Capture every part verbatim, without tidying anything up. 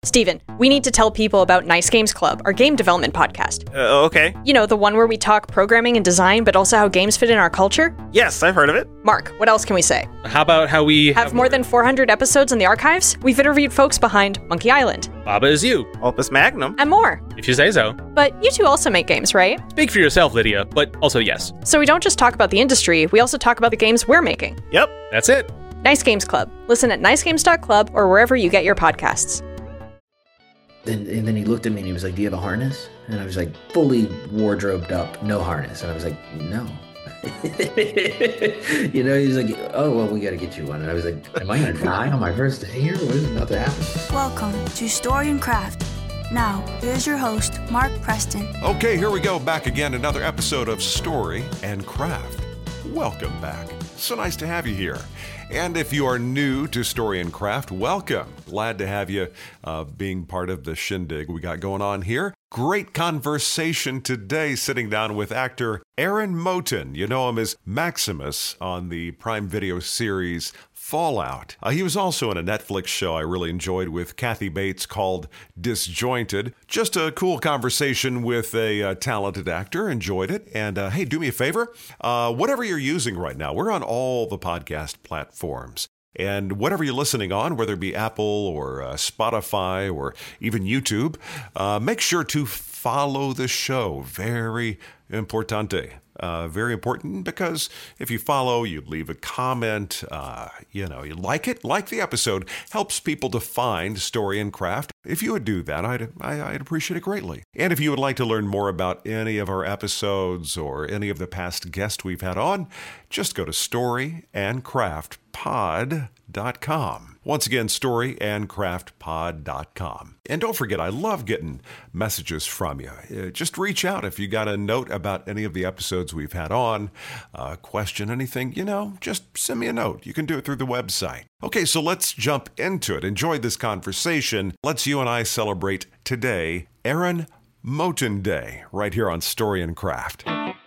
Steven, we need to tell people about Nice Games Club, our game development podcast. Uh, okay. You know, the one where we talk programming and design, but also how games fit in our culture? Yes, I've heard of it. Mark, what else can we say? How about how we Have more than four hundred episodes in the archives? We've interviewed folks behind Monkey Island. Baba Is You, Opus Magnum. And more. if you say so. But you two also make games, right? Speak for yourself, Lydia, but also yes. So we don't just talk about the industry, we also talk about the games we're making. Yep. That's it. Nice Games Club. Listen at nice games dot club or wherever you get your podcasts. Then, and then he looked at me and he was like, do you have a harness? And I was like, fully wardrobed up, no harness. And I was like, no. You know, he was like, oh, well, we got to get you one. And I was like, am I going to die on my first day here? What is about to happen? Welcome to Story and Craft. Now, here's your host, Mark Preston. Okay, here we go. Back again, another episode of Story and Craft. Welcome back. So nice to have you here. And if you are new to Story and Craft, welcome. Glad to have you uh, being part of the shindig we got going on here. Great conversation today, sitting down with actor Aaron Moten. You know him as Maximus on the Prime Video series Fallout. Uh, he was also in a Netflix show I really enjoyed with Kathy Bates called Disjointed. Just a cool conversation with a uh, talented actor. Enjoyed it. And uh, hey, do me a favor. Uh, whatever you're using right now, we're on all the podcast platforms. And whatever you're listening on, whether it be Apple or uh, Spotify or even YouTube, uh, make sure to follow the show. Very importante. Uh, very important because if you follow, you leave a comment, uh, you know, you like it, like the episode, helps people to find Story and Craft. If you would do that, I'd, I, I'd appreciate it greatly. And if you would like to learn more about any of our episodes or any of the past guests we've had on, just go to story and craft pod dot com. Once again, story and craft pod dot com. And don't forget, I love getting messages from you. Uh, just reach out if you got a note about any of the episodes we've had on, uh, question, anything, you know, just send me a note. You can do it through the website. Okay, so let's jump into it. Enjoy this conversation. Let's you and I celebrate today, Aaron Moten Day, right here on Story and Craft.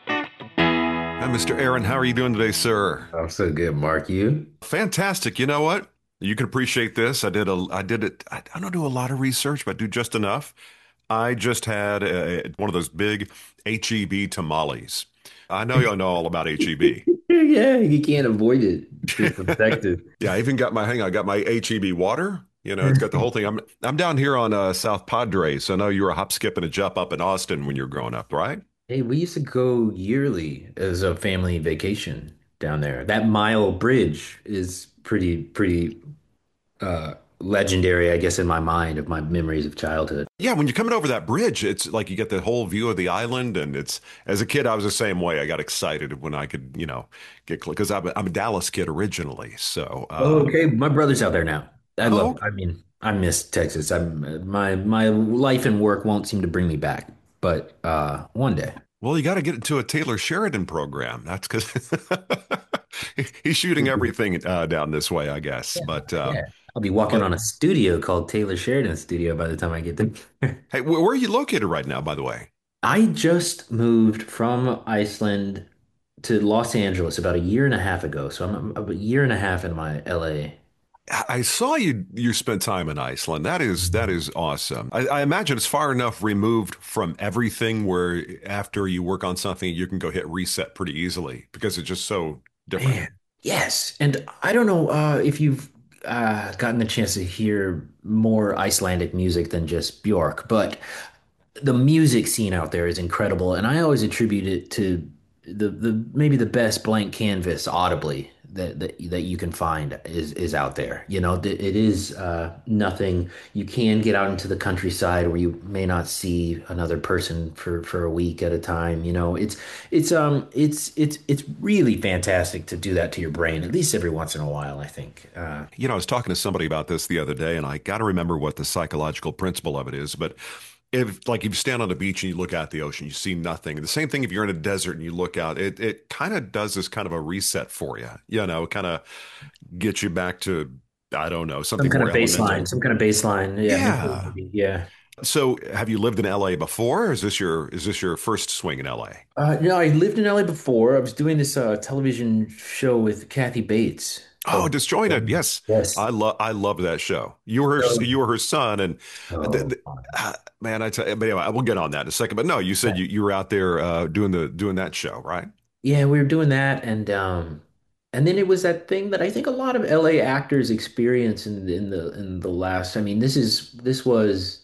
Hi, Mister Aaron, how are you doing today, sir? I'm so good, Mark. You? Fantastic. You know what? You can appreciate this. I did a, I did it. I, I don't do a lot of research, but I do just enough. I just had a, one of those big H E B tamales. I know y'all know all about H E B. Yeah, you can't avoid it. It's infected. Yeah, I even got my, hang on, I got my H E B water. You know, it's got the whole thing. I'm, I'm down here on uh, South Padre. So I know you were a hop, skip, and a jump up in Austin when you were growing up, right? Hey, we used to go yearly as a family vacation down there. That mile bridge is pretty, pretty uh, legendary, I guess, in my mind of my memories of childhood. Yeah, when you're coming over that bridge, it's like you get the whole view of the island. And it's, as a kid, I was the same way. I got excited when I could, you know, get, because I'm, a- I'm a Dallas kid originally. So, uh, Oh, okay. My brother's out there now. I Oh. love, I mean, I miss Texas. I'm my my life and work won't seem to bring me back, but uh, one day. well, you got to get into a Taylor Sheridan program. That's because he's shooting everything uh, down this way, I guess. But uh, Yeah. I'll be walking on a studio called Taylor Sheridan Studio by the time I get there. hey, wh- where are you located right now, by the way? I just moved from Iceland to Los Angeles about a year and a half ago. So I'm, I'm a year and a half in my L A. I I saw you you spent time in Iceland. That is that is awesome. I, I imagine it's far enough removed from everything where after you work on something, you can go hit reset pretty easily because it's just so different. Man, yes. And I don't know uh, if you've uh, gotten the chance to hear more Icelandic music than just Bjork, but the music scene out there is incredible. And I always attribute it to the, the maybe the best blank canvas audibly that, that that you can find is is out there. You know, th- it is uh, nothing. You can get out into the countryside where you may not see another person for, for a week at a time. You know, it's it's um it's it's it's really fantastic to do that to your brain at least every once in a while, I think. Uh, You know, I was talking to somebody about this the other day, and I got to remember what the psychological principle of it is. But if, like, if you stand on the beach and you look out at the ocean, you see nothing. The same thing if you're in a desert and you look out, it it kind of does this kind of a reset for you. You know, kind of gets you back to, I don't know, some something kind more of baseline, elemental. some kind of baseline. Yeah, Yeah. maybe, yeah. So, have you lived in L A before, or is this your is this your first swing in L A? Uh, no, I lived in L A before. I was doing this uh, television show with Kathy Bates. Oh, So, Disjointed. Yes. yes. I love I love that show. You were her So, you were her son and the, oh, the, uh, man, I tell you, but anyway, we'll get on that in a second. But no, you said you, you were out there uh, doing the doing that show, right? yeah, we were doing that, and um, and then it was that thing that I think a lot of L A actors experience in in the in the last. I mean, this is this was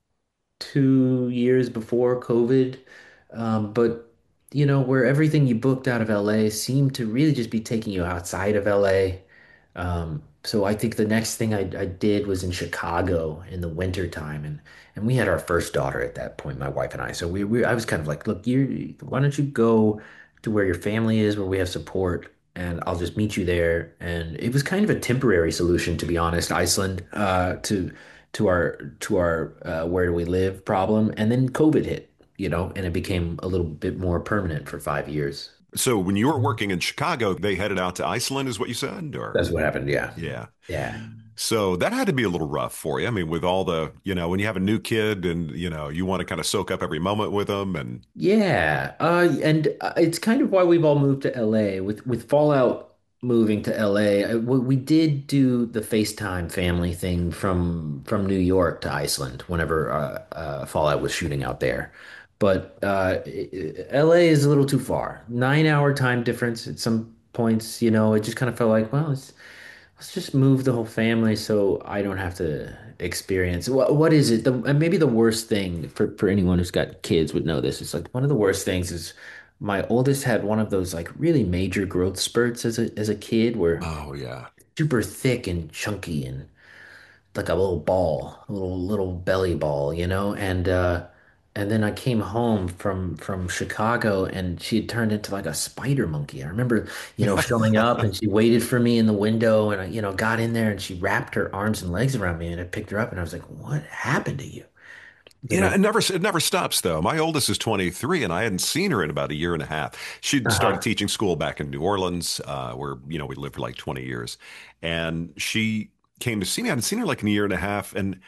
two years before COVID. Um, but you know, where everything you booked out of L A seemed to really just be taking you outside of L A. Um, so I think the next thing I, I did was in Chicago in the winter time, and and we had our first daughter at that point, my wife and I. So we, we I was kind of like, look, you why don't you go to where your family is, where we have support, and I'll just meet you there. And it was kind of a temporary solution, to be honest, Iceland, uh, to to our to our uh, where do we live problem, and then COVID hit, you know, and it became a little bit more permanent for five years. So when you were working in Chicago, they headed out to Iceland, is what you said, or That's what happened. Yeah, yeah. yeah. So that had to be a little rough for you. I mean, with all the, you know, when you have a new kid and, you know, you want to kind of soak up every moment with them and Yeah, uh, and uh, it's kind of why we've all moved to L A. With with Fallout moving to L A, uh, we, we did do the FaceTime family thing from from New York to Iceland whenever uh, uh, Fallout was shooting out there. But uh, L A is a little too far. Nine hour time difference at some points, you know, it just kind of felt like, well, it's let's just move the whole family so I don't have to experience what what is it? The and maybe the worst thing for for anyone who's got kids would know this. It's like one of the worst things is my oldest had one of those like really major growth spurts as a as a kid where oh yeah. super thick and chunky and like a little ball, a little little belly ball, you know? And uh and then I came home from from Chicago and she had turned into like a spider monkey. I remember, you know, showing up and she waited for me in the window and I, you know, got in there and she wrapped her arms and legs around me and I picked her up and I was like, "What happened to you?" You You know, know? it never it never stops though. My oldest is twenty-three and I hadn't seen her in about a year and a half. She'd started Uh-huh. teaching school back in New Orleans, uh, where, you know, we lived for like twenty years. And she came to see me. I hadn't seen her like in a year and a half. And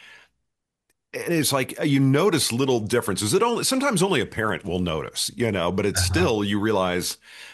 and it's like you notice little differences. It only sometimes only a parent will notice, you know, but it's Uh-huh. still you realize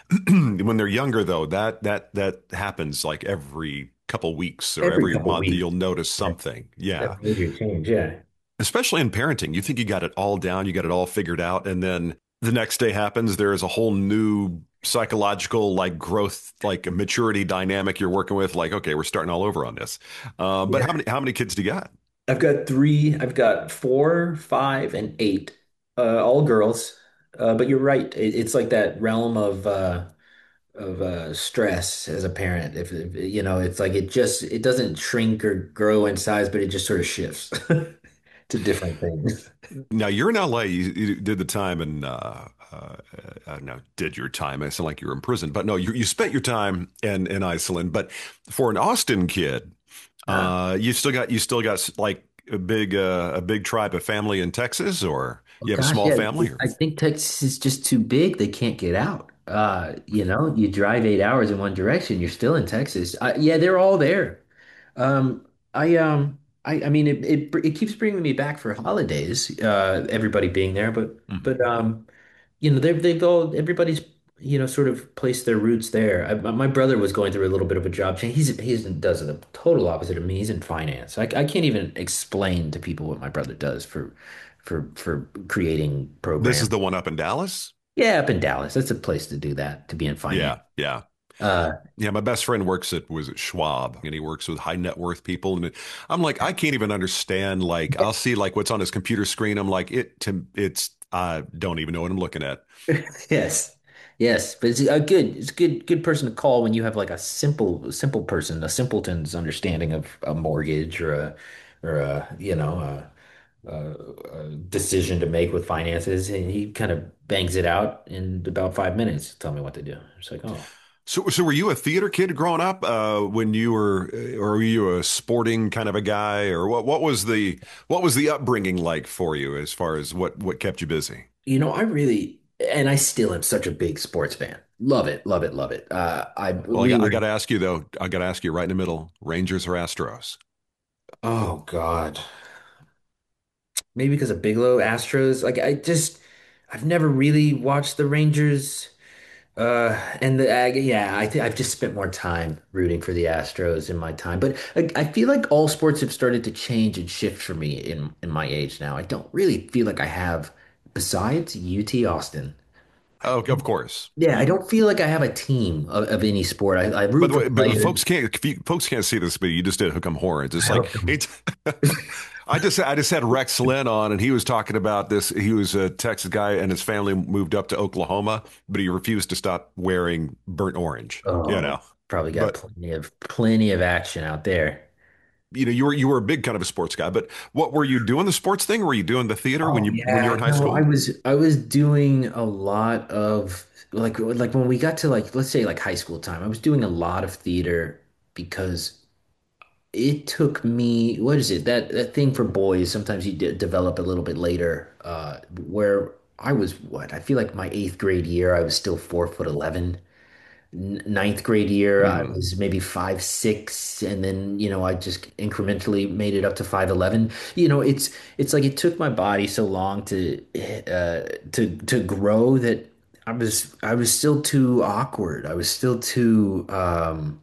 when they're younger though, that that that happens like every couple weeks or Every every couple month weeks. you'll notice That, something. Yeah. that major change, yeah. Especially in parenting. You think you got it all down, you got it all figured out, and then the next day happens, there is a whole new psychological like growth, like a maturity dynamic you're working with. Like, okay, we're starting all over on this. Uh, but how Yeah. many how many kids do you got? I've got three. I've got four, five, and eight, uh, all girls. Uh, but you're right. It, it's like that realm of uh, of uh, stress as a parent. If, if you know, it's like it just it doesn't shrink or grow in size, but it just sort of shifts to different things. Now you're in L A. You, you did the time and uh, uh, uh, no, did your time. I sound like you were in prison, but no, you you spent your time in in Iceland. But for an Austin kid, Uh, uh, you still got you still got like a big uh, a big tribe of family in Texas, or oh you have a gosh, small yeah. family, or I think Texas is just too big. They can't get out. Uh, you know, you drive eight hours in one direction, you're still in Texas. Uh, yeah, they're all there. Um, I um I I mean it it it keeps bringing me back for holidays, uh everybody being there, but Mhm. but um you know they've they've all everybody's you know sort of placed their roots there. I, my my brother was going through a little bit of a job change. He's he's does the total opposite of me. He's in finance. I I can't even explain to people what my brother does for for for creating This is programs. the one up in Dallas. Yeah, up in Dallas. That's a place to do that, to be in finance. Yeah, yeah. Uh Yeah, my best friend works at was at Schwab and he works with high net worth people and I'm like I can't even understand like I'll see like what's on his computer screen. I'm like it to it's I don't even know what I'm looking at. Yes. Yes, but it's a good it's a good good person to call when you have like a simple simple person, a simpleton's understanding of a mortgage or a or a you know a, a, a decision to make with finances, and he kind of bangs it out in about five minutes. Tell me what to do. It's like, oh, So so were you a theater kid growing up uh when you were or were you a sporting kind of a guy or what what was the what was the upbringing like for you as far as what what kept you busy? you know, I really and I still am such a big sports fan. Love it, love it, love it. Uh, I Well, I we got I were got to ask you though. I got to ask you right in the middle. Rangers or Astros? oh God. Maybe because of Bigelow, Astros. Like I just, I've never really watched the Rangers. Uh, and the uh, yeah, I think I've just spent more time rooting for the Astros in my time, but I, I feel like all sports have started to change and shift for me in in my age now. I don't really feel like I have, besides U T Austin. Oh, of course. Yeah, I You, don't feel like I have a team of, of any sport. I, I by root the for way, but players. folks can't if you- folks can't see this, but you just did hook 'em horns. It's I like hope them. it's. I just I just had Rex Lynn on, and he was talking about this. He was a Texas guy, and his family moved up to Oklahoma, but he refused to stop wearing burnt orange. You Oh, know, probably got but plenty of plenty of action out there. you know, you were you were a big kind of a sports guy. But what were you doing the sports thing? Were you doing the theater when Oh you when you were yeah, in high no, I school? was I was doing a lot of like like when we got to like let's say like high school time, I was doing a lot of theater because it took me what is it that that thing for boys sometimes you de develop a little bit later uh where I was what I feel like my eighth grade year I was still four foot eleven. N- Ninth grade year, I Hmm. was maybe five, six, and then, you know, I just incrementally made it up to five eleven. You know, it's it's like it took my body so long to uh to to grow that I was I was still too awkward. I was still too um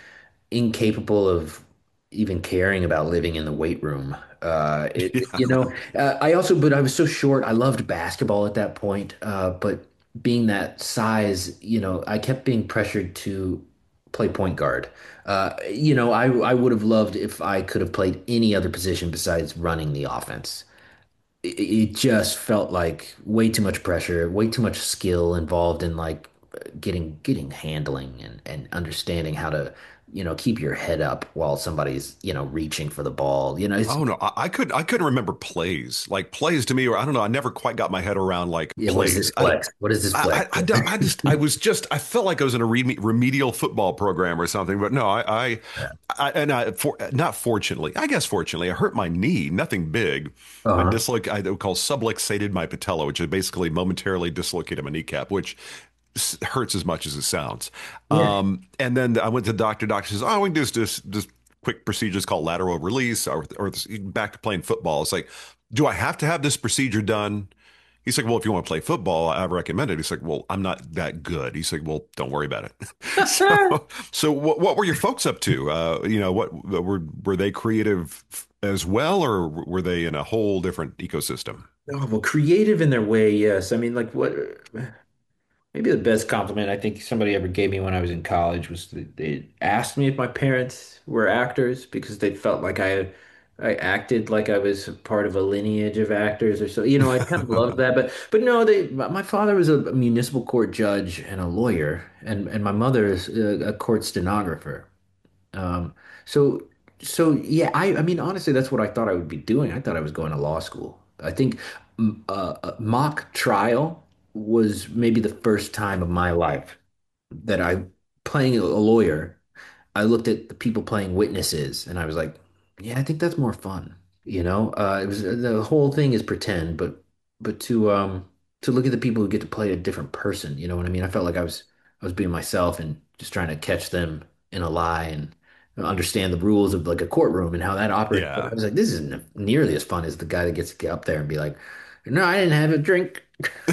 incapable of even caring about living in the weight room. Uh, it, Yeah. you know, uh, I also, but I was so short. I loved basketball at that point. Uh, but being that size, you know, I kept being pressured to play point guard. Uh, you know, I I would have loved if I could have played any other position besides running the offense. It, it just felt like way too much pressure, way too much skill involved in like getting getting handling and and understanding how to, you know, keep your head up while somebody's, you know, reaching for the ball. You know, it's Oh no, I, I could I couldn't remember plays. Like plays to me, or I don't know. I never quite got my head around like yeah, what is this plays. I flex? What is this I, flex? I, I don't- I just I was just I felt like I was in a reme- remedial football program or something, but no, I I, I and I for not fortunately, I guess fortunately, I hurt my knee, nothing big. I Uh-huh. disloc I would call subluxated my patella, which is basically momentarily dislocated my kneecap, which s- hurts as much as it sounds. Yeah. Um, and then I went to the doctor. Doctor says, "Oh, we can do this this, this quick procedures called lateral release, or or this, back to playing football." It's like, do I have to have this procedure done? He's like, well, if you want to play football, I recommend it. He's like, well, I'm not that good. He's like, well, don't worry about it. So, so what, what were your folks up to? Uh, you know, what were were they creative as well, or were they in a whole different ecosystem? Oh, well, creative in their way, yes. I mean, like what maybe the best compliment I think somebody ever gave me when I was in college was that they asked me if my parents were actors because they felt like I I acted like I was part of a lineage of actors or so. You know, I kind of loved that, but but no, they my my father was a municipal court judge and a lawyer, and and my mother is a, a court stenographer. Um, so so yeah, I I mean honestly, that's what I thought I would be doing. I thought I was going to law school. I think mm, uh, a mock trial was maybe the first time of my life that I playing a lawyer. I looked at the people playing witnesses, and I was like, yeah, I think that's more fun. You know, uh, it was the whole thing is pretend, but but to um to look at the people who get to play a different person. You know what I mean? I felt like I was I was being myself and just trying to catch them in a lie and understand the rules of like a courtroom and how that operates. But I Yeah. was like, this isn't nearly as fun as the guy that gets to get up there and be like, no, I didn't have a drink.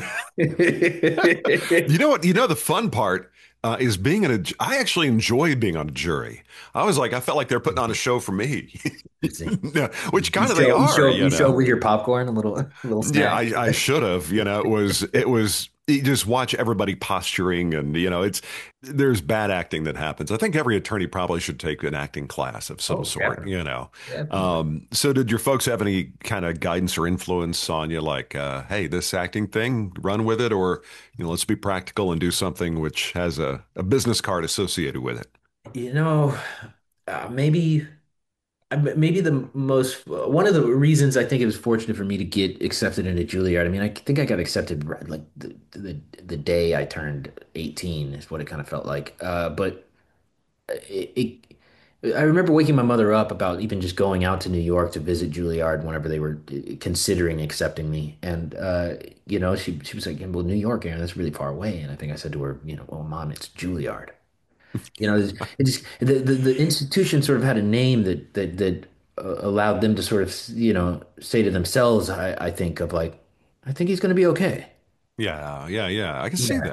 You know what? You know the fun part uh, is being in a. I actually enjoy being on a jury. I was like, I felt like they're putting on a show for me, Yeah, which You kind of they show you are, show you you show up know. with your popcorn, a little a little Yeah, snack. I, I should have. You know, it was it was you just watch everybody posturing, and you know, it's there's bad acting that happens. I think every attorney probably should take an acting class of some Oh, sort. definitely, You know, definitely. um, so did your folks have any kind of guidance or influence on you, like, uh, hey, this acting thing, run with it, or you know, let's be practical and do something which has a, a business card associated with it? You know, uh, maybe uh, maybe the most one of the reasons I think it was fortunate for me to get accepted into Juilliard. I mean, I think I got accepted right, like the the the day I turned eighteen is what it kind of felt like. Uh, but it, it I remember waking my mother up about even just going out to New York to visit Juilliard whenever they were uh, considering accepting me. And uh, you know, she she was like, "Well, New York, Aaron, that's really far away." And I think I said to her, "You know, well, Mom, it's Juilliard." You know, it just the, the the institution sort of had a name that that that uh, allowed them to sort of, you know, say to themselves, I I think of like, I think he's going to be okay. Yeah, yeah, yeah. I can see Yeah. that.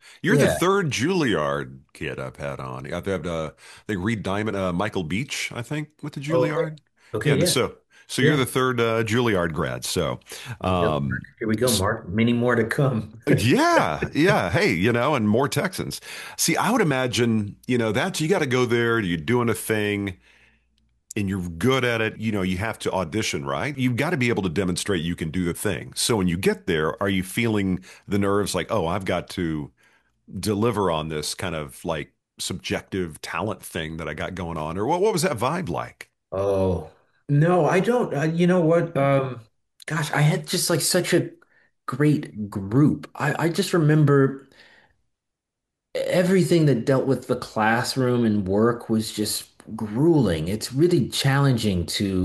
You're the Yeah, third Juilliard kid I've had on. I've had, uh, I think Reed Diamond, uh, Michael Beach, I think, with the oh, okay. Juilliard. Okay, Yeah, yeah, so so you're yeah. the third uh, Juilliard grad. So, Here we go, um, Mark. Here we go, Mark. Many more to come. yeah, yeah. Hey, you know, and more Texans. See, I would imagine, you know, that's you got to go there. You're doing a thing, and you're good at it. You know, you have to audition, right? You've got to be able to demonstrate you can do the thing. So when you get there, are you feeling the nerves like, oh, I've got to deliver on this kind of like subjective talent thing that I got going on, or what? What was that vibe like? Oh, no, I don't. Uh, you know what? Um, gosh, I had just like such a great group. I, I just remember everything that dealt with the classroom and work was just grueling. It's really challenging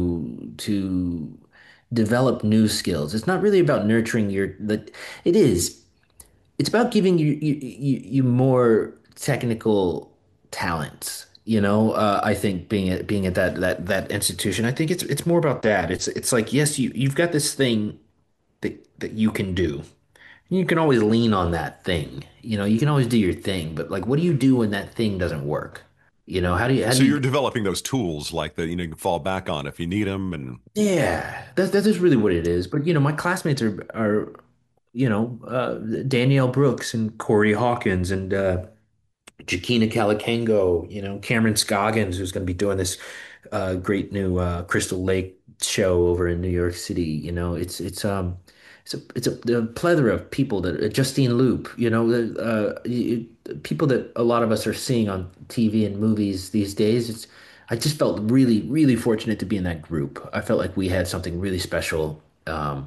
to to develop new skills. It's not really about nurturing your the it is. It's about giving you you you, you more technical talents. You know, uh, I think being at being at that that that institution, I think it's it's more about that. It's it's like yes, you you've got this thing that that you can do. You can always lean on that thing. You know, you can always do your thing, but like, what do you do when that thing doesn't work? You know, how do you how So do you? you're developing those tools like that, you know, you can fall back on if you need them. And Yeah, that that is really what it is. But you know, my classmates are are you know uh, Danielle Brooks and Corey Hawkins and uh, Jakina Calicango, you know, Cameron Scoggins, who's going to be doing this uh, great new uh, Crystal Lake show over in New York City. You know, it's it's um it's a it's a, a plethora of people that uh, Justine Loop, you know, uh, you, people that a lot of us are seeing on T V and movies these days. It's I just felt really really fortunate to be in that group. I felt like we had something really special. Um,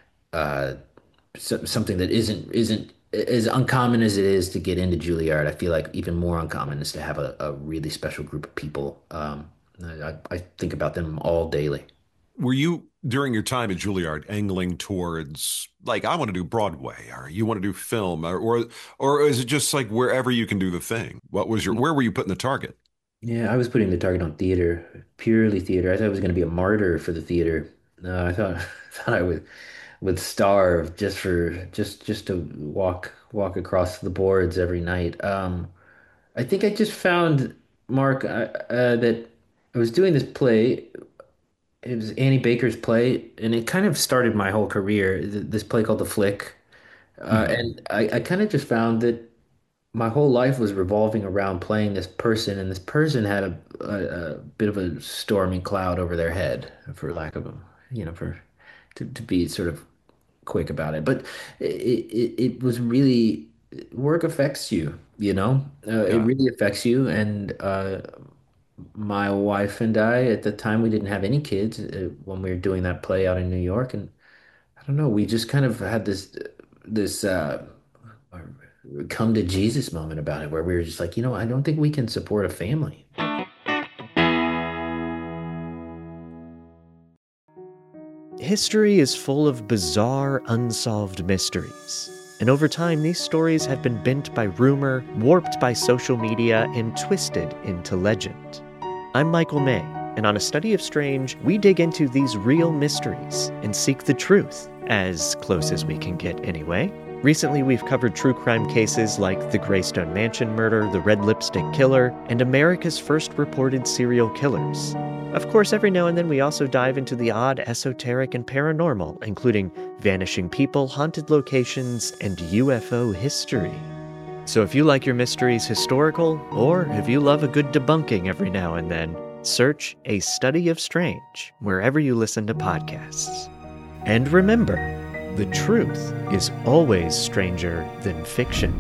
uh, so, something that isn't isn't as uncommon as it is to get into Juilliard. I feel like even more uncommon is to have a, a really special group of people. Um, I, I think about them all daily. were you during your time at Juilliard angling towards like I want to do Broadway or you want to do film or or or is it just like wherever you can do the thing? What was your where were you putting the target? Yeah, I was putting the target on theater, purely theater. I thought I was going to be a martyr for the theater. No, I thought thought I would would starve just for just just to walk walk across the boards every night. Um, I think I just found Mark uh, uh, that I was doing this play. It was Annie Baker's play, and it kind of started my whole career. th- This play called The Flick, uh, Hmm. and I, I kind of just found that my whole life was revolving around playing this person, and this person had a, a, a bit of a stormy cloud over their head, for lack of a, you know, for to, to be sort of quick about it. But it, it, it was really work affects you, you know, uh, it Yeah. really affects you. And uh, my wife and I, at the time, we didn't have any kids uh, when we were doing that play out in New York, and I don't know, we just kind of had this this uh, come to Jesus moment about it, where we were just like, you know, I don't think we can support a family. History is full of bizarre, unsolved mysteries. And over time, these stories have been bent by rumor, warped by social media, and twisted into legend. I'm Michael May, and on A Study of Strange, we dig into these real mysteries and seek the truth, as close as we can get anyway. Recently, we've covered true crime cases like the Greystone Mansion murder, the Red Lipstick Killer, and America's first reported serial killers. Of course, every now and then we also dive into the odd, esoteric, and paranormal, including vanishing people, haunted locations, and U F O history. So if you like your mysteries historical, or if you love a good debunking every now and then, search A Study of Strange wherever you listen to podcasts. And remember, the truth is always stranger than fiction.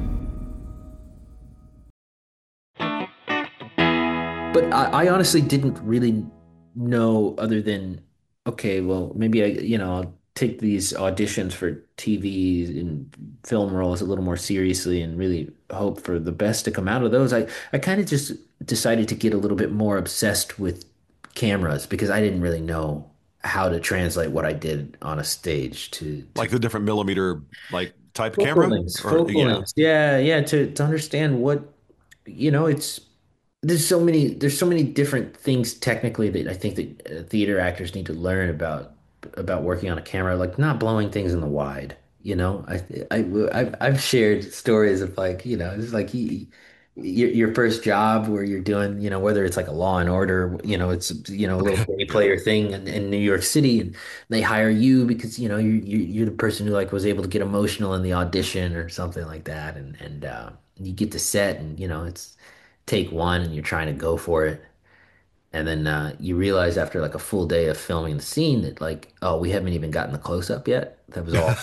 But I, I honestly didn't really know other than, okay, well, maybe I, you know, I'll take these auditions for T V and film roles a little more seriously and really hope for the best to come out of those. I, I kind of just decided to get a little bit more obsessed with cameras because I didn't really know how to translate what I did on a stage to, to Like the different millimeter like type of focal camera lengths, or focal yeah. lengths. Yeah, yeah, to to understand what, you know, it's there's so many there's so many different things technically that I think that uh, theater actors need to learn about about working on a camera, like not blowing things in the wide. You know, I, I, I've, I've shared stories of like, you know, it's like you, your, your first job where you're doing, you know, whether it's like a Law and Order, you know, it's, you know, a little day Yeah. player thing in, in New York City, and they hire you because, you know, you, you, you're the person who like was able to get emotional in the audition or something like that. And, and, uh, you get to set and, you know, it's take one and you're trying to go for it. And then uh, you realize after like a full day of filming the scene that like, oh, we haven't even gotten the close up yet. That was all.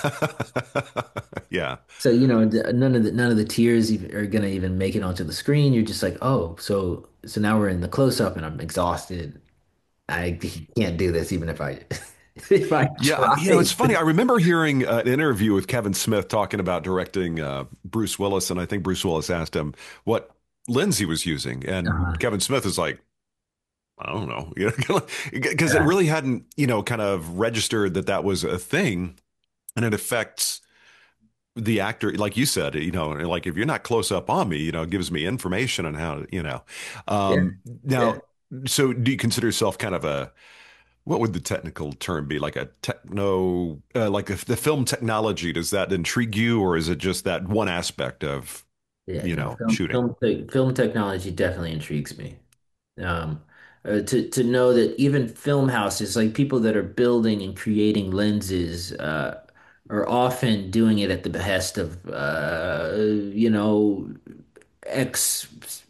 Yeah. So, you know, the, none of the none of the tears even, are gonna even make it onto the screen. You're just like, oh, so so now we're in the close up and I'm exhausted. I can't do this even if I if I Yeah, you know, it's tried. funny. I remember hearing uh, an interview with Kevin Smith talking about directing uh, Bruce Willis, and I think Bruce Willis asked him what lens he was using, and Uh-huh. Kevin Smith is like, I don't know, you know, because it Yeah. really hadn't, you know, kind of registered that that was a thing, and it affects the actor, like you said, you know, like if you're not close up on me, you know, it gives me information on how to, you know, Yeah. um, Yeah. now. So, do you consider yourself kind of a what would the technical term be? Like a techno, uh, like if the film technology, does that intrigue you, or is it just that one aspect of, Yeah. you No, know, film shooting? film te film technology definitely intrigues me. Um, uh, to to know that even film houses, like people that are building and creating lenses, uh, are often doing it at the behest of, uh, you know, ex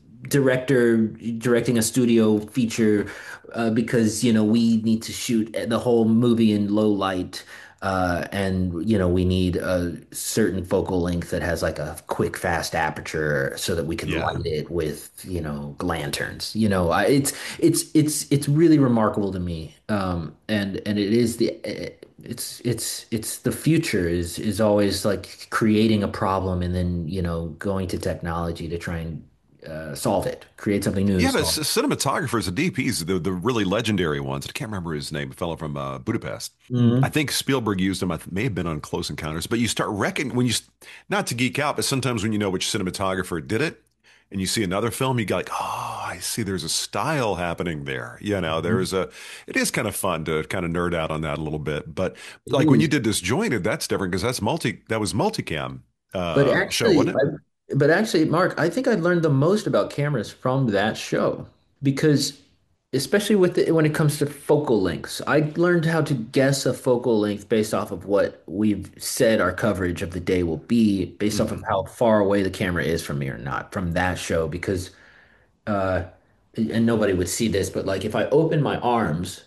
director directing a studio feature, uh, because you know we need to shoot the whole movie in low light, uh, and you know we need a certain focal length that has like a quick fast aperture so that we can Yeah. light it with you know lanterns. You know, I, it's it's it's it's really remarkable to me, um, and and it is the it's it's it's the future is is always like creating a problem and then you know going to technology to try and uh, solve it, create something new to Yeah, but solve c- cinematographers, the D Ps, the, the really legendary ones, I can't remember his name, a fellow from uh, Budapest. it. I Mhm. think Spielberg used them. I th- may have been on Close Encounters, but you start reckoning when you, s- not to geek out, but sometimes when you know which cinematographer did it and you see another film, you go like, oh, I see there's a style happening there. You know, Mhm. there's a, it is kind of fun to kind of nerd out on that a little bit. But It like when you is. did Disjointed, that's different because that's multi, that was multicam But uh, show, actually, wasn't it? I, but actually, Mark, I think I learned the most about cameras from that show because, especially with the, when it comes to focal lengths, I learned how to guess a focal length based off of what we've said our coverage of the day will be, based off of Hmm. how far away the camera is from me or not from that show. Because, uh, and nobody would see this, but like if I open my arms,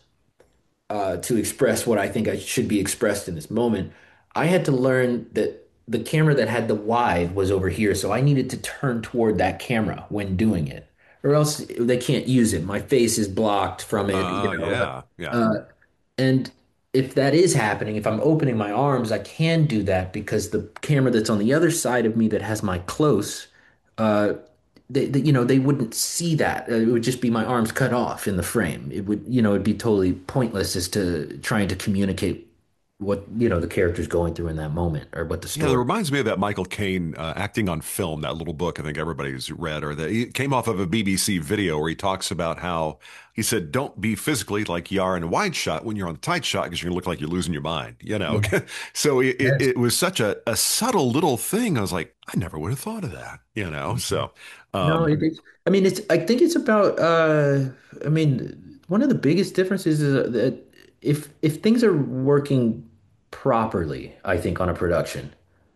uh, to express what I think I should be expressed in this moment, I had to learn that the camera that had the wide was over here, so I needed to turn toward that camera when doing it, or else they can't use it. My face is blocked from it, you Oh, know. yeah. Yeah. Uh, and if that is happening, if I'm opening my arms, I can do that because the camera that's on the other side of me that has my close, uh, they, they, you know, they wouldn't see that. Uh, It would just be my arms cut off in the frame. It would, you know, it'd be totally pointless as to trying to communicate what, you know, the character's going through in that moment or what the Yeah, that story. reminds me of that Michael Caine uh, acting on film, that little book I think everybody's read, or that he came off of a B B C video where he talks about how he said, don't be physically like you are in a wide shot when you're on the tight shot because you're gonna look like you're losing your mind, you know? Yeah. So it, it, Yes. it was such a, a subtle little thing. I was like, I never would have thought of that, you know? So, No, um, it is. I mean, it's. I think it's about. Uh, I mean, one of the biggest differences is uh, that if if things are working properly, I think on a production,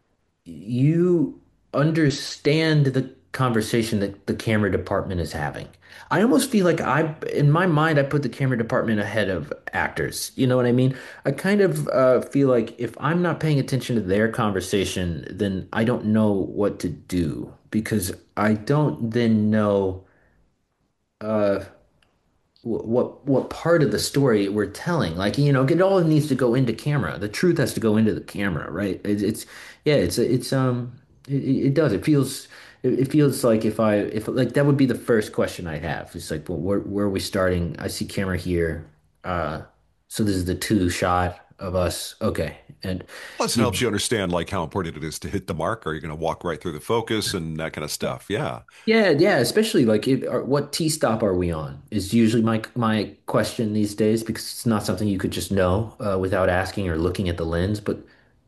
you understand the conversation that the camera department is having. I almost feel like I, in my mind, I put the camera department ahead of actors. You know what I mean? I kind of uh, feel like if I'm not paying attention to their conversation, then I don't know what to do because I don't then know uh, wh- what what part of the story we're telling. Like, you know, it all needs to go into camera. The truth has to go into the camera, right? It, it's yeah, it's it's um it, it does. It feels it, it feels like if I if like that would be the first question I'd have. It's like, well, where where are we starting? I see camera here. Uh so this is the two shot of us. Okay. And plus it you helps you understand like how important it is to hit the mark. Are you going to walk right through the focus and that kind of stuff? Yeah. Yeah, yeah, especially like it, or what T stop are we on is usually my my question these days because it's not something you could just know uh, without asking or looking at the lens. But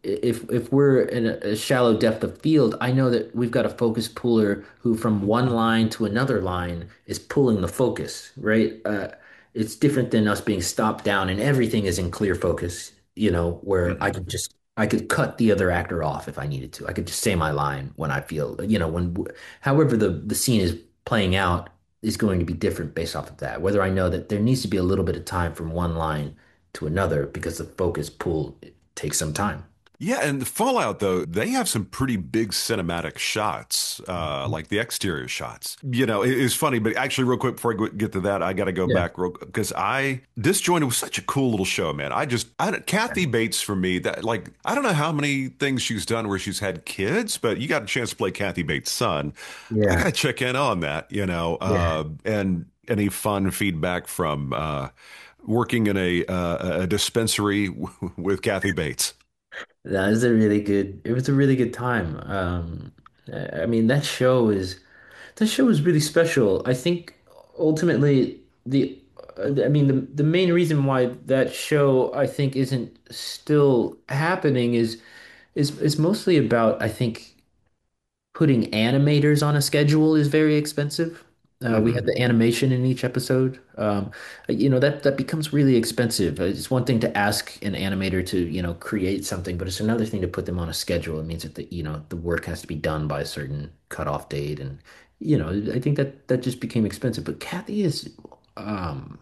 if if we're in a, a shallow depth of field, I know that we've got a focus puller who from one line to another line is pulling the focus, right? Uh, it's different than us being stopped down and everything is in clear focus, you know, where I Mhm. could just I could cut the other actor off if I needed to. I could just say my line when I feel, you know, when however the the scene is playing out is going to be different based off of that. Whether I know that there needs to be a little bit of time from one line to another because the focus pull takes some time. Yeah, and the Fallout though, they have some pretty big cinematic shots, uh, like the exterior shots. You know, it, it's funny, but actually, real quick before I go- get to that, I got to go Yeah. back real because I Disjointed was such a cool little show, man. I just, I don't- Kathy Bates for me, that like, I don't know how many things she's done where she's had kids, but you got a chance to play Kathy Bates' son. I got Yeah. to check in on that, you know, Yeah. uh, and any fun feedback from uh, working in a uh, a dispensary with Kathy Bates. That is a really good, it was a really good time. Um, I I mean, that show is, that show was really special. I think ultimately the, uh, I mean, the, the main reason why that show I think isn't still happening is, is, is mostly about, I think, putting animators on a schedule is very expensive. Uh, we had Hmm. the animation in each episode. Um, you know, that that becomes really expensive. Uh, It's one thing to ask an animator to, you know, create something, but it's another thing to put them on a schedule. It means that the, you know, the work has to be done by a certain cutoff date, and you know, I think that that just became expensive. But Kathy is, um,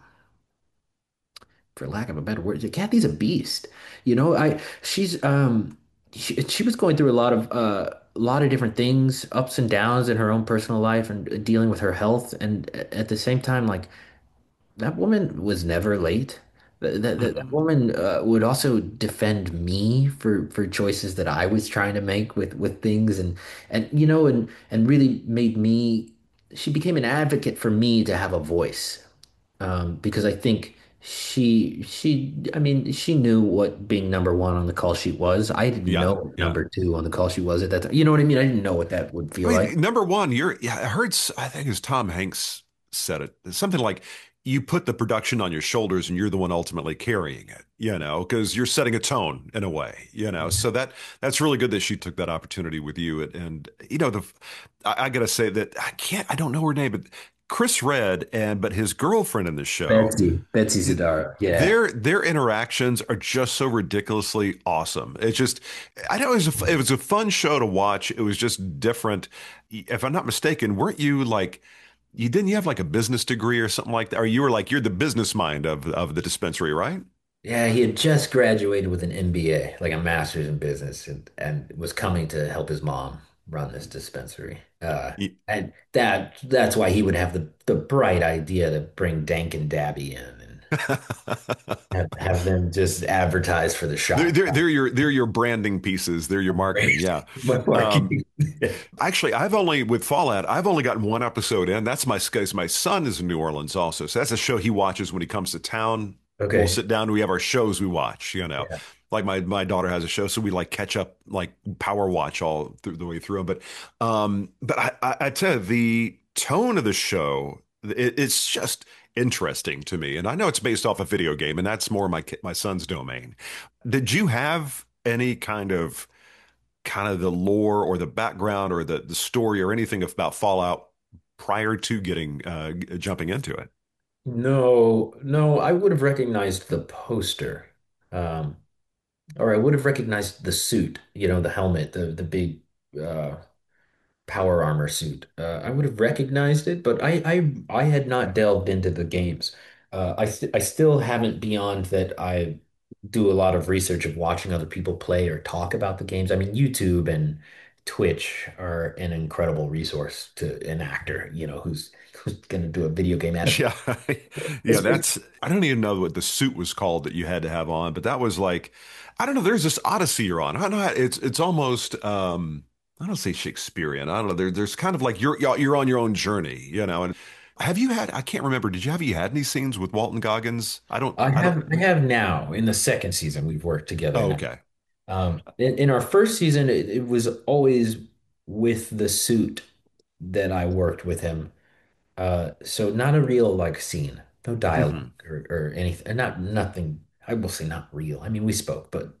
for lack of a better word, Kathy's a beast. You know, I she's um she, she was going through a lot of uh a lot of different things, ups and downs in her own personal life and uh, dealing with her health. And at the same time, like that woman was never late. That that, that that Hmm. woman uh, would also defend me for for choices that I was trying to make with with things and and you know and and really made me. She became an advocate for me to have a voice um, because I think she she I mean she knew what being number one on the call sheet was. I didn't Yeah, know what yeah. number two on the call sheet was at that time. You know what I mean? I didn't know what that would feel like. Wait, number one, you're, yeah, I heard, s- I think it was Tom Hanks said it. Something like you put the production on your shoulders and you're the one ultimately carrying it, you know, because you're setting a tone in a way, you know. So that that's really good that she took that opportunity with you. And, and you know, the I, I gotta say that I can't, I don't know her name, but Chris Red and but his girlfriend in the show, Betsy, Betsy Zedar. Yeah. their their interactions are just so ridiculously awesome. It's just I know it was a, it was a fun show to watch. It was just different. If I'm not mistaken, weren't you like you didn't you have like a business degree or something like that? Or you were like you're the business mind of of the dispensary, right? Yeah, he had just graduated with an M B A, like a master's in business, and, and was coming to help his mom run this dispensary. Uh, Y- and that that's why he would have the, the bright idea to bring Dank and Dabby in and have, have them just advertise for the They're, shop. they're, they're your they're your branding pieces. They're your marketing. Yeah. But Um, marketing. Actually, I've only with Fallout, I've only gotten one episode in. That's my cause my son is in New Orleans also. So that's a show he watches when he comes to town. We'll Okay. sit down, we have our shows we watch, you know. Yeah. Like my my daughter has a show, so we like catch up, like power watch all through the way through. But um, but I, I, I tell you, the tone of the show, it, it's just interesting to me. And I know it's based off a video game, and that's more my ki- my son's domain. Did you have any kind of kind of the lore or the background or the the story or anything about Fallout prior to getting uh jumping into it? No, no, I would have recognized the poster. Um, or I would have recognized the suit, you know, the helmet, the the big uh power armor suit. Uh, I would have recognized it, but I I I had not delved into the games. Uh, I st I still haven't beyond that. I do a lot of research of watching other people play or talk about the games. I mean, YouTube and Twitch are an incredible resource to an actor, you know, who's who's going to do a video game adaptation. Yeah. Yeah, It's, it's that's I don't even know what the suit was called that you had to have on, but that was like I don't know, there's this Odyssey you're on. I don't know, it's it's almost um I don't say Shakespearean. I don't know. There, there's kind of like you're you're on your own journey, you know. And have you had? I can't remember. Did you have you had any scenes with Walton Goggins? I don't. I I don't. have I have now in the second season we've worked together Oh, now. okay. Um, in, in our first season, it, it was always with the suit that I worked with him. Uh, so not a real like scene, no dialogue Hmm. or, or anything, not nothing. I will say not real. I mean, we spoke, but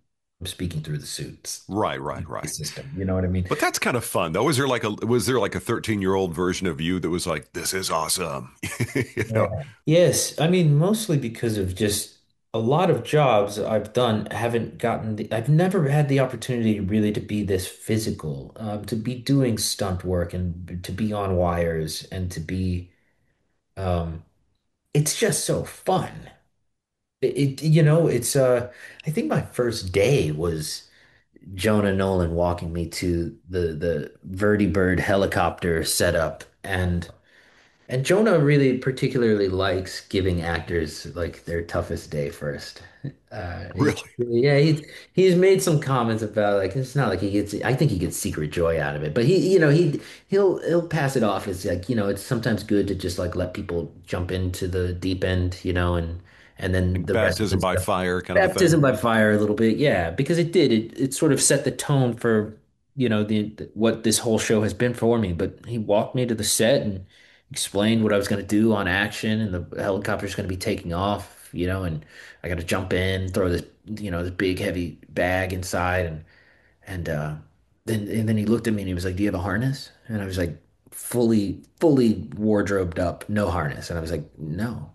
speaking through the suits Right, right, right. system. You know what I mean? But that's kind of fun, though. Was there like a was there like a thirteen year old version of you that was like, this is awesome? You Yeah. know? Yes, I mean mostly because of just a lot of jobs I've done haven't gotten the I've never had the opportunity really to be this physical, um, to be doing stunt work and to be on wires and to be um it's just so fun. It, it you know, it's uh I think my first day was Jonah Nolan walking me to the the Vertibird helicopter setup and And Jonah really particularly likes giving actors like their toughest day first. Uh, he, Really? yeah, he he's made some comments about like it's not like he gets. I think he gets secret joy out of it, but he, you know, he he'll he'll pass it off as like you know, it's sometimes good to just like let people jump into the deep end, you know, and and then Like the rest of baptism the by stuff. fire kind of a thing. Baptism by fire a little bit, yeah, because it did. It it sort of set the tone for, you know, the what this whole show has been for me. But he walked me to the set and explained what I was going to do on action, and the helicopter's going to be taking off, you know, and I got to jump in, throw this, you know, this big heavy bag inside, and and uh, then and then he looked at me and he was like, "Do you have a harness?" And I was like, fully fully wardrobed up, no harness, and I was like, "No."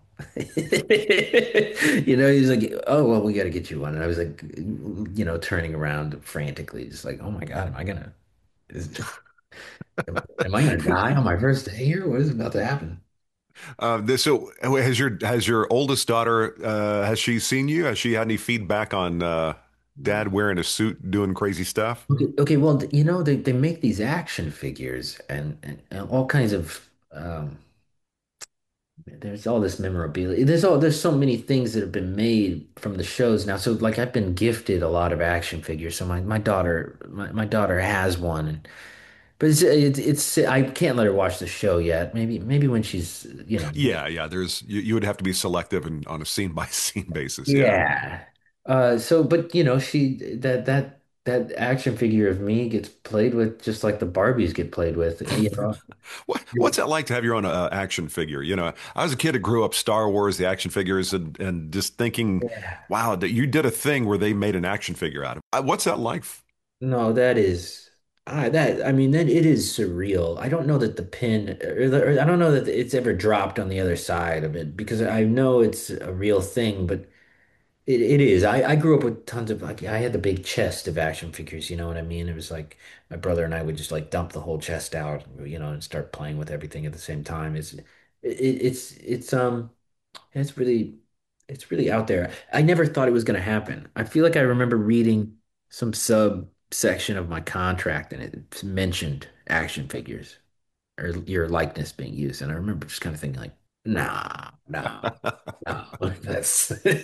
You know, he's like, "Oh, well, we got to get you one." And I was like, you know, turning around frantically, just like, "Oh my God, am I gonna, is, am I gonna die on my first day here? What is about to happen?" Uh, this, so has your has your oldest daughter uh, has she seen you? Has she had any feedback on uh, dad wearing a suit doing crazy stuff? Okay, okay, well, th- you know, they, they make these action figures and, and, and all kinds of um there's all this memorabilia. There's all there's so many things that have been made from the shows now. So like I've been gifted a lot of action figures. So my, my daughter my, my daughter has one and but it's, it's it's I can't let her watch the show yet. Maybe maybe when she's, you know. Yeah, yeah. There's you, you would have to be selective and on a scene by scene basis. Yeah. Yeah. Uh, so, but you know, she that that that action figure of me gets played with just like the Barbies get played with. You know, What what's that like to have your own uh, action figure? You know, I was a kid who grew up Star Wars, the action figures, and and just thinking, yeah. wow, that you did a thing where they made an action figure out of it. Uh, What's that like? No, that is I that I mean that it is surreal. I don't know that the pin or, the, or I don't know that it's ever dropped on the other side of it because I know it's a real thing, but It it is. I, I grew up with tons of like I had the big chest of action figures, you know what I mean? It was like my brother and I would just like dump the whole chest out, you know, and start playing with everything at the same time. It's it, it's it's um it's really it's really out there. I never thought it was going to happen. I feel like I remember reading some subsection of my contract and it mentioned action figures or your likeness being used, and I remember just kind of thinking like, nah, no. No, that's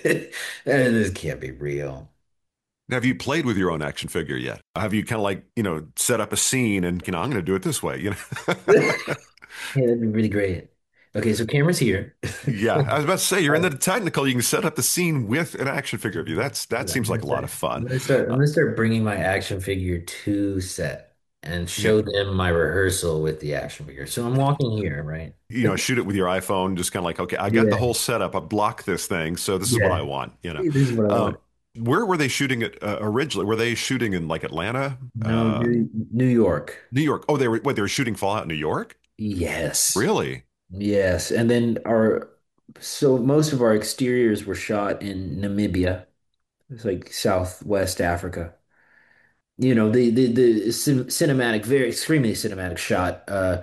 this can't be real. Have you played with your own action figure yet? Have you kind of like, you know, set up a scene and, you know, I'm going to do it this way, you know? Yeah, that'd be really great. Okay, so camera's here. Yeah, I was about to say you're in I'm the technical. You can set up the scene with an action figure of you. That's that seems gonna like a lot of start, I'm fun. gonna start, I'm Uh, gonna start bringing my action figure to set and yeah, show them my rehearsal with the action figure. So I'm walking here, right? you know, shoot it with your iPhone. Just kind of like, okay, I got the Yeah, whole setup. I blocked this thing, so this is what I yeah. want. You know, This is what I want. um, where were they shooting it uh, originally? Were they shooting in like Atlanta, No, uh, New New York. New York? Oh, they were. What they were shooting Fallout in New York? Yes. Really? Yes. And then our so most of our exteriors were shot in Namibia. It's like Southwest Africa. You know, the the the cin cinematic, very extremely cinematic shot uh,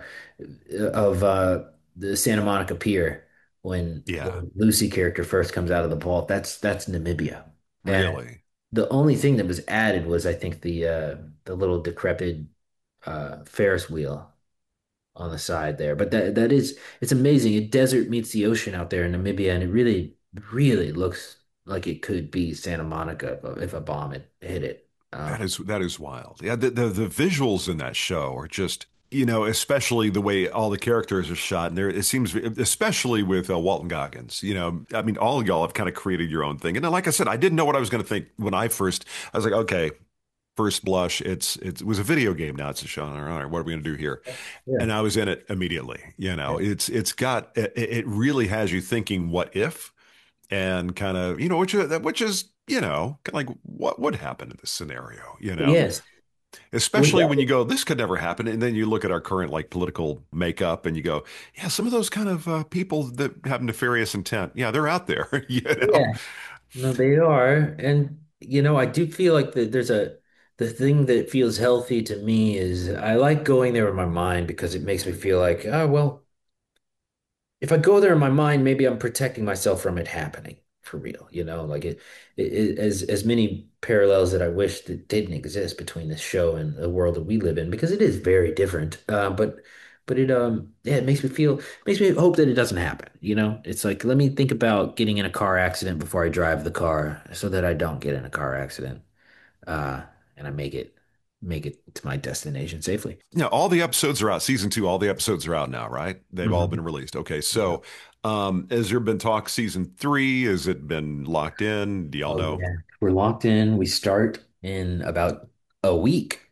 of uh, the Santa Monica Pier when Yeah, the Lucy character first comes out of the vault. That's that's Namibia, and really. the only thing that was added was I think the uh, the little decrepit uh, Ferris wheel on the side there. But that that is it's amazing. A desert meets the ocean out there in Namibia, and it really really looks like it could be Santa Monica if a, if a bomb had hit it. That Um, is that is wild. Yeah, the, the the visuals in that show are just, you know, especially the way all the characters are shot. And there, it seems, especially with uh, Walton Goggins. You know, I mean, all of y'all have kind of created your own thing. And then, like I said, I didn't know what I was going to think when I first. I was like, okay, first blush, it's, it's it was a video game. Now it's a show. All right, what are we going to do here? yeah. And I was in it immediately. You know, it's it's got it, it really has you thinking, what if? and kind of, you know, which is, which is, you know, like what would happen in this scenario, you know, Yes. Which, especially when you go, this could never happen. And then you look at our current like political makeup and you go, yeah, some of those kind of uh, people that have nefarious intent. Yeah, they're out there, you know? yeah, no, they are. And, you know, I do feel like the, there's a, the thing that feels healthy to me is I like going there in my mind because it makes me feel like, oh, well, if I go there in my mind, maybe I'm protecting myself from it happening for real, you know, like it, it, it as as many parallels that I wish that didn't exist between this show and the world that we live in, because it is very different. Uh, but but it um yeah, it makes me feel makes me hope that it doesn't happen, you know? It's like let me think about getting in a car accident before I drive the car so that I don't get in a car accident. Uh and I make it make it to my destination safely. Yeah, all the episodes are out. Season two, all the episodes are out now, right? They've all been Mhm. released. Okay, so um, has there been talk season three? Has it been locked in? Do y'all Oh know? yeah. We're locked in. We start in about a week.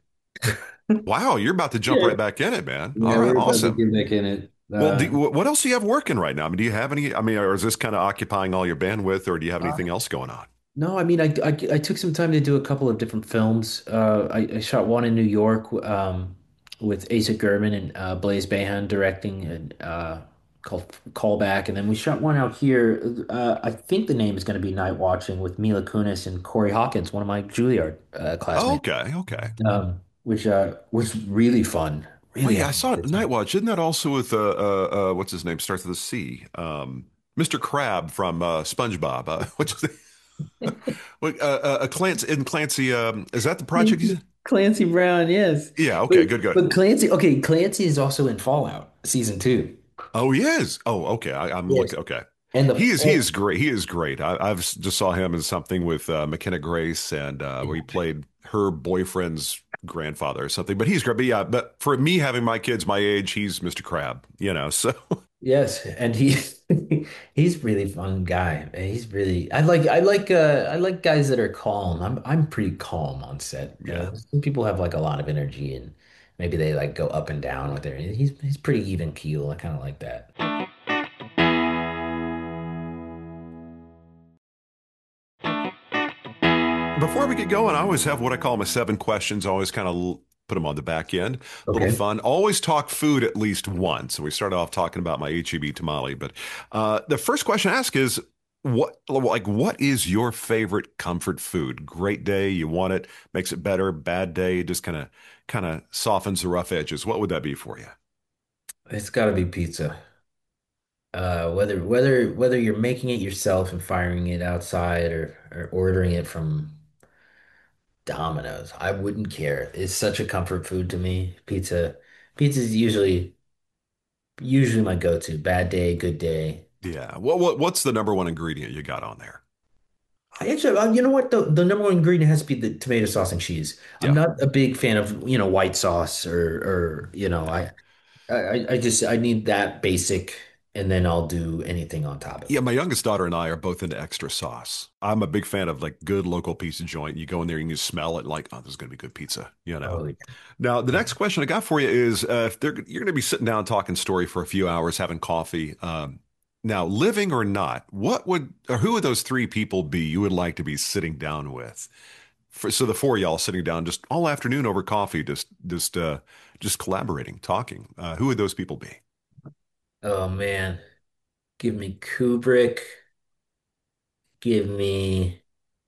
Wow, you're about to jump Yeah, right back in it, man. All yeah, right, we're about to awesome. get back in it. Well, do, Uh, wh- what else do you have working right now? I mean, do you have any? I mean, or is this kind of occupying all your bandwidth, or do you have uh, anything else going on? no, I mean, I, I I took some time to do a couple of different films. Uh, I, I shot one in New York, um, with Asa Gurman and uh, Blaise Behan directing, and uh, called Callback, and then we shot one out here. Uh, I think the name is going to be Night Watching with Mila Kunis and Corey Hawkins, one of my Juilliard uh, Oh, classmates, okay, okay. um, which uh, was really fun. Oh Really yeah, I had a saw good Night time. Watch. Isn't that also with uh, uh, uh what's his name? Starts with a C. Um, mister Crab from uh, SpongeBob. Uh, what's his name? What, uh, uh, uh, Clancy in Clancy. Um, is that the project? He's Clancy, in? Clancy Brown, yes. Yeah. But Okay. Good. Good. but Clancy, okay, Clancy is also in Fallout season two. Oh, he is. Oh, okay. I, I'm Yes. looking. Okay. And the He is. He and, is great. He is great. I, I've s- just saw him in something with uh, McKenna Grace and uh, where he played her boyfriend's grandfather or something. But he's great. But yeah. But for me, having my kids my age, he's mister Crab. You know. So yes, and he he's really fun guy. He's really I like I like uh I like guys that are calm. I'm I'm pretty calm on set. yeah. Uh, some people have like a lot of energy and maybe they like go up and down with their he's he's pretty even keel. I kind of like that. Before we get going, I always have what I call my seven questions. I always kind of put them on the back end. A little Okay. fun. Always talk food at least once. So we started off talking about my H E B tamale, but uh, the first question I ask is, what like what is your favorite comfort food? Great day, you want it, makes it better. Bad day, just kind of kind of softens the rough edges. What would that be for you? It's got to be pizza. Uh, whether whether whether you're making it yourself and firing it outside or, or ordering it from Domino's, I wouldn't care. It's such a comfort food to me. Pizza, pizza is usually usually my go-to. Bad day, good day. Yeah. What what what's the number one ingredient you got on there? I actually, uh, you know what? The, the number one ingredient has to be the tomato sauce and cheese. I'm Yeah. not a big fan of, you know, white sauce or or you know, I I I just I need that basic, and then I'll do anything on top of Yeah, it. my youngest daughter and I are both into extra sauce. I'm a big fan of like good local pizza joint. You go in there and you smell it like, oh, this is going to be good pizza, you know. Oh yeah. Now, the Yeah. next question I got for you is uh, if they're, you're going to be sitting down talking story for a few hours, having coffee. Um, now, living or not, what would or who would those three people be you would like to be sitting down with? For, so the four of y'all sitting down just all afternoon over coffee, just just uh, just collaborating, talking. Uh, who would those people be? Oh man. Give me Kubrick. Give me,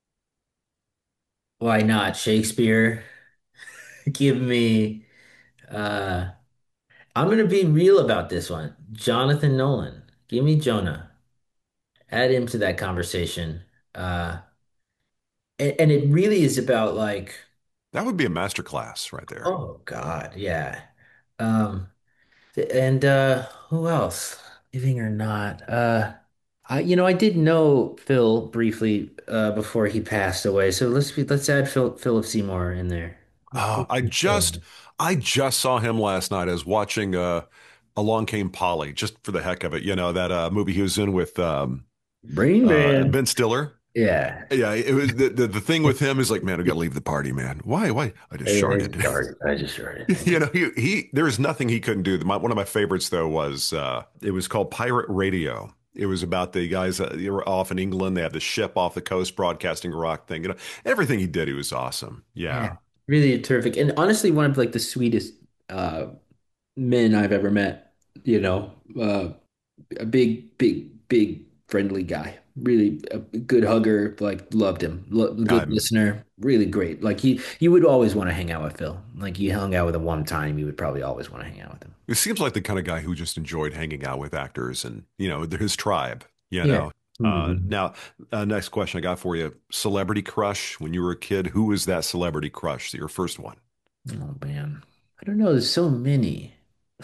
why not Shakespeare? Give me, uh, I'm gonna be real about this one. Jonathan Nolan. Give me Jonah. Add him to that conversation. Uh, and, and it really is about like, That would be a master class right there. oh God, yeah. Um, and uh, who else? Living or not? Uh, I, you know, I did know Phil briefly uh, before he passed away. So let's be, let's add Phil, Philip Seymour in there. Uh, I just I just saw him last night. I was watching uh Along Came Polly just for the heck of it. You know, that uh movie he was in with um Rain uh Man. Ben Stiller. Yeah. Yeah, it was the, the the thing with him is like, man, we gotta leave the party, man. Why? Why? I just I, I sharted. just started. I just started. You know, he he there was nothing he couldn't do. My, one of my favorites though was uh it was called Pirate Radio. It was about the guys that they were off in England. They had the ship off the coast broadcasting a rock thing. You know, everything he did, he was awesome. Yeah, Yeah. really terrific. And honestly, one of like the sweetest uh men I've ever met, you know. Uh a big, big, big friendly guy. Really a good hugger, like loved him. Lo good I'm, listener, really great. Like he you would always want to hang out with Phil. Like you hung out with him one time, you would probably always want to hang out with him. it seems like the kind of guy who just enjoyed hanging out with actors and, you know, his tribe, you Yeah. know. Uh, Mhm. now, uh, next question I got for you. Celebrity crush when you were a kid. Who was that celebrity crush, your first one? Oh man. I don't know, there's so many.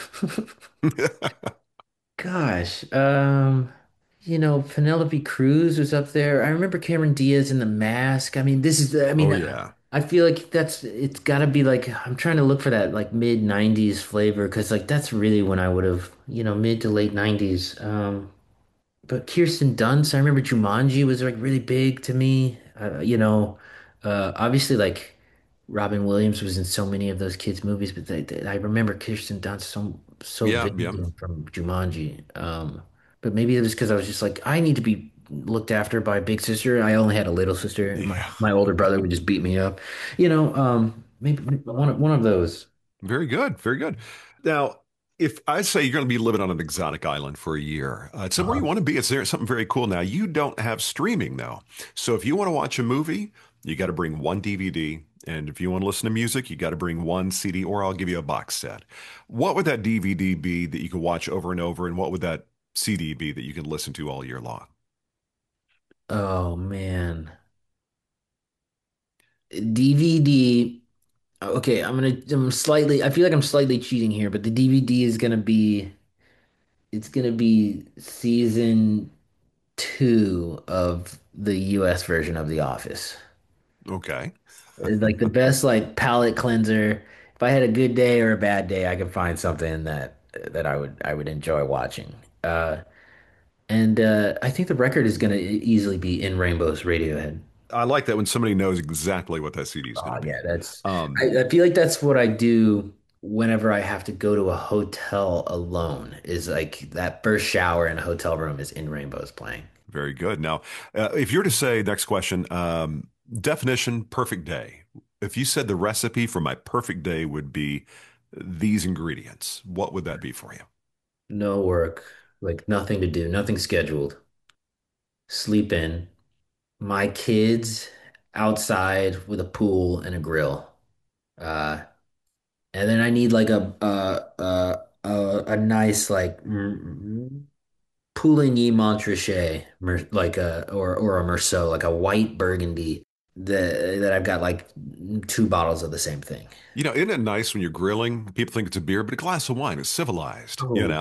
Gosh, um, you know, Penelope Cruz was up there. I remember Cameron Diaz in The Mask. I mean, this is the, I Oh, mean, yeah. I feel like that's it's got to be like I'm trying to look for that like mid nineties flavor because like that's really when I would have, you know, mid to late nineties. Um, but Kirsten Dunst, I remember Jumanji was like really big to me. Uh, you know, uh, obviously like Robin Williams was in so many of those kids' movies, but they, they- I remember Kirsten Dunst so so Yeah, yeah. vividly from Jumanji. Um, but maybe it was because I was just like, I need to be looked after by a big sister. I only had a little sister, and my Yeah. my older brother would just beat me up. You know, um, maybe one of one of those. Very good. Very good. Now, if I say you're going to be living on an exotic island for a year, uh, it's somewhere you Uh, want to be. It's there, something very cool. Now, you don't have streaming though. So if you want to watch a movie, you got to bring one D V D. And if you want to listen to music, you got to bring one C D, or I'll give you a box set. What would that D V D be that you could watch over and over? And what would that C D be that you can listen to all year long? oh man, D V D. Okay, I'm gonna I'm slightly. I feel like I'm slightly cheating here, but the D V D is gonna be it's gonna be season two of the U S version of The Office. Okay. It's like the best like palate cleanser. If I had a good day or a bad day, I could find something that that I would I would enjoy watching. Uh, and uh, I think the record is gonna e- easily be In Rainbow's Radiohead. I like that when somebody knows exactly what that C D is going Oh to be. yeah, that's Um, I, I feel like that's what I do whenever I have to go to a hotel alone, is like that first shower in a hotel room is In Rainbow's playing. Very good. Now, uh, if you're to say, next question, um, definition, perfect day. If you said the recipe for my perfect day would be these ingredients, what would that be for you? No work, like nothing to do, nothing scheduled. Sleep in. My kids outside with a pool and a grill. Uh, and then I need like a a a a, a nice like mm, Pouligny Montrachet, mer- like a or or a Merceau, like a white Burgundy that that I've got like two bottles of the same thing. You know, isn't it nice when you're grilling? People think it's a beer, but a glass of wine is civilized, you Oh, know?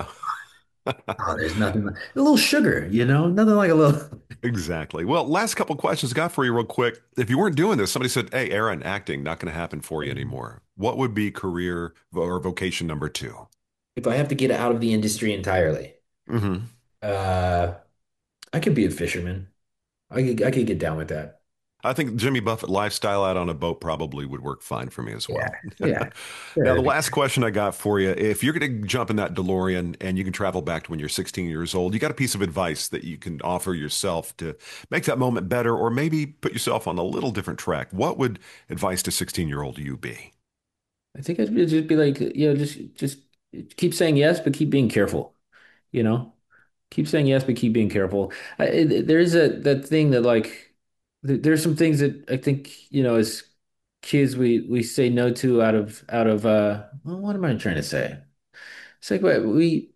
oh, there's nothing like a little sugar, you know, nothing like a little. Exactly. Well, last couple questions I got for you real quick. If you weren't doing this, somebody said, "Hey, Aaron, acting not going to happen for you anymore." What would be career vo- or vocation number two? If I have to get out of the industry entirely, Hmm. uh, I could be a fisherman. I could I could get down with that. I think Jimmy Buffett lifestyle out on a boat probably would work fine for me as Yeah, well. yeah, Now, the sure. last question I got for you, if you're going to jump in that DeLorean and you can travel back to when you're sixteen years old, you got a piece of advice that you can offer yourself to make that moment better or maybe put yourself on a little different track. What would advice to sixteen-year-old you be? I think I'd just be like, you know, just just keep saying yes, but keep being careful. You know, keep saying yes, but keep being careful. I, it, there is a that thing that like th there's some things that I think you know as kids we we say no to out of out of uh well, what am I trying to say? It's like what we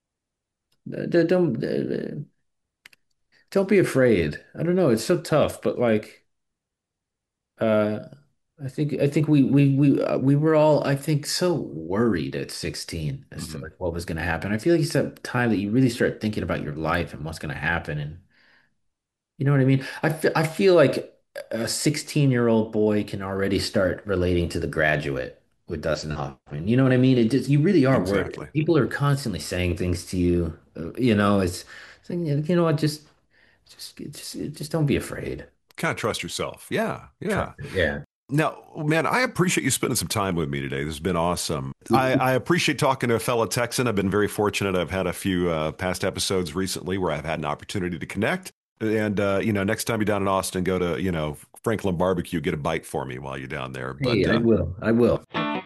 uh, don't uh, don't be afraid. I don't know. It's so tough, but like. Uh, I think I think we we we uh, we were all I think so worried at sixteen as to Mhm. like what was going to happen. I feel like it's that time that you really start thinking about your life and what's going to happen, and you know what I mean? I feel I feel like a sixteen-year-old boy can already start relating to The Graduate with Dustin Hoffman. You know what I mean? It just you really are worried. Exactly. People are constantly saying things to you. Uh, you know, it's, it's like, you know what? Just just just just don't be afraid. Kind of trust yourself. Yeah, Try. yeah. Yeah. Now, man, I appreciate you spending some time with me today. This has been awesome. I, I appreciate talking to a fellow Texan. I've been very fortunate. I've had a few uh, past episodes recently where I've had an opportunity to connect. And, uh, you know, next time you're down in Austin, go to, you know, Franklin Barbecue, get a bite for me while you're down there. But, hey, I uh, will. I will.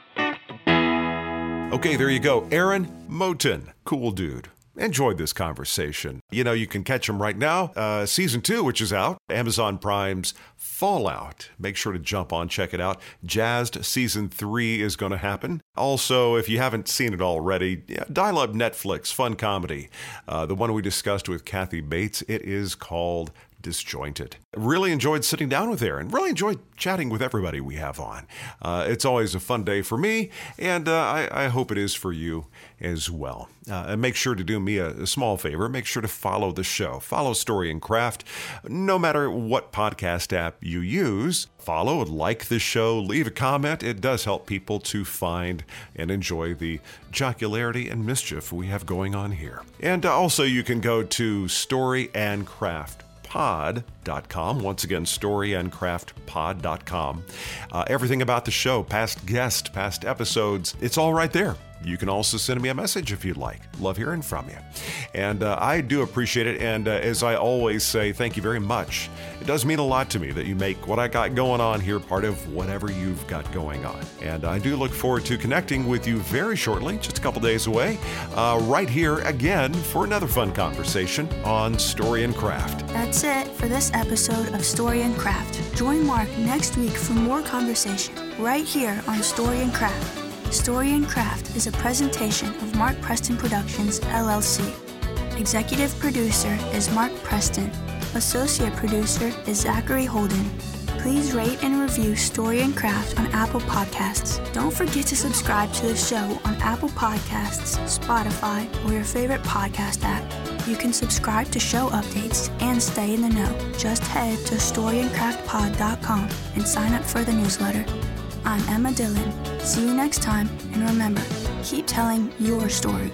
Okay, there you go. Aaron Moten. Cool dude. Enjoyed this conversation. You know, you can catch him right now. Uh, season two, which is out, Amazon Prime's Fallout. Make sure to jump on, check it out. Jazzed season three is going to happen. Also, if you haven't seen it already, yeah, dial up Netflix, fun comedy. Uh, the one we discussed with Kathy Bates, it is called Disjointed. Really enjoyed sitting down with Aaron. Really enjoyed chatting with everybody we have on. Uh, it's always a fun day for me, and uh, I, I hope it is for you as well. Uh, and make sure to do me a, a small favor. Make sure to follow the show. Follow Story and Craft, no matter what podcast app you use. Follow, like the show, leave a comment. It does help people to find and enjoy the jocularity and mischief we have going on here. And uh, also, you can go to Story and Craft pod dot com. Once again, story and craft pod dot com. Uh, everything about the show, past guests, past episodes, it's all right there. You can also send me a message if you'd like. Love hearing from you. And uh, I do appreciate it. And uh, as I always say, thank you very much. It does mean a lot to me that you make what I got going on here part of whatever you've got going on. And I do look forward to connecting with you very shortly, just a couple days away, uh, right here again for another fun conversation on Story and Craft. That's it for this episode of Story and Craft. Join Mark next week for more conversation right here on Story and Craft. Story and Craft is a presentation of Mark Preston Productions, L L C. Executive producer is Mark Preston. Associate producer is Zachary Holden. Please rate and review Story and Craft on Apple Podcasts. Don't forget to subscribe to the show on Apple Podcasts, Spotify, or your favorite podcast app. You can subscribe to show updates and stay in the know. Just head to story and craft pod dot com and sign up for the newsletter. I'm Emma Dillon. See you next time, and remember, keep telling your story.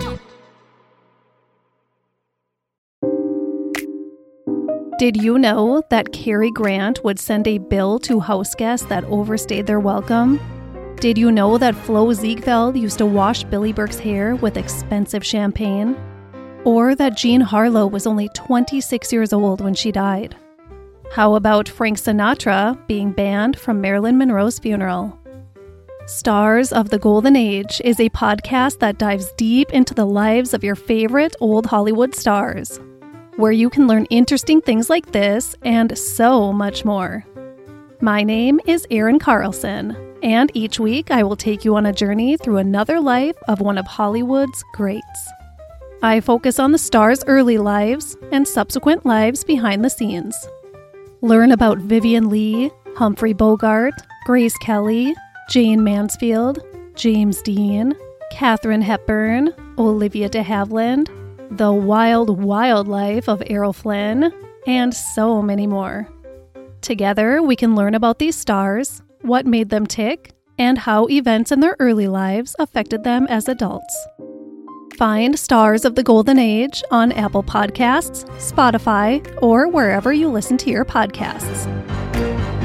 Did you know that Cary Grant would send a bill to house guests that overstayed their welcome? Did you know that Flo Ziegfeld used to wash Billy Burke's hair with expensive champagne? Or that Jean Harlow was only twenty-six years old when she died? How about Frank Sinatra being banned from Marilyn Monroe's funeral? Stars of the Golden Age is a podcast that dives deep into the lives of your favorite old Hollywood stars, where you can learn interesting things like this and so much more. My name is Erin Carlson, and each week I will take you on a journey through another life of one of Hollywood's greats. I focus on the stars' early lives and subsequent lives behind the scenes. Learn about Vivien Leigh, Humphrey Bogart, Grace Kelly, Jane Mansfield, James Dean, Katharine Hepburn, Olivia de Havilland, the wild, wild life of Errol Flynn, and so many more. Together, we can learn about these stars, what made them tick, and how events in their early lives affected them as adults. Find Stars of the Golden Age on Apple Podcasts, Spotify, or wherever you listen to your podcasts.